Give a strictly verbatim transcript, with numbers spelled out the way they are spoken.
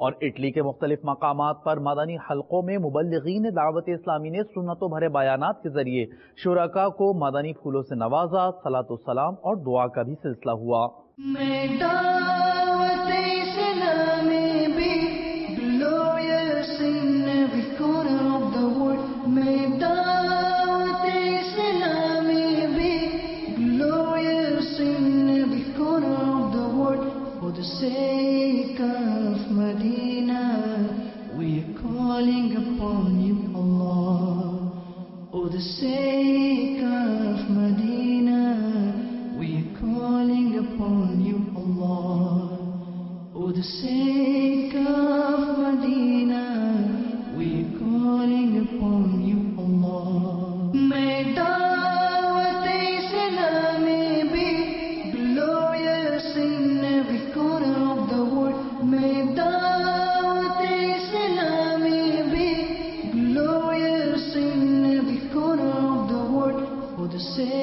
और इटली के मुख्तलिफ मकामात पर मदनी हलकों में मुबल्लिगीन दावत इस्लामी ने सुन्नतों भरे बयानात के जरिए शुरका को मदनी फूलों से नवाजा। सलातो सलाम और दुआ का भी सिलसिला हुआ। Sake of Medina, we are calling upon you, Allah. Oh, the sake of Medina, we are calling upon you, Allah. Oh, the sake of Medina, we are calling upon you, Allah. May da'wat Islami be glorious in every corner of the world. May da'wat Islami be glorious in every corner of the world. For the sake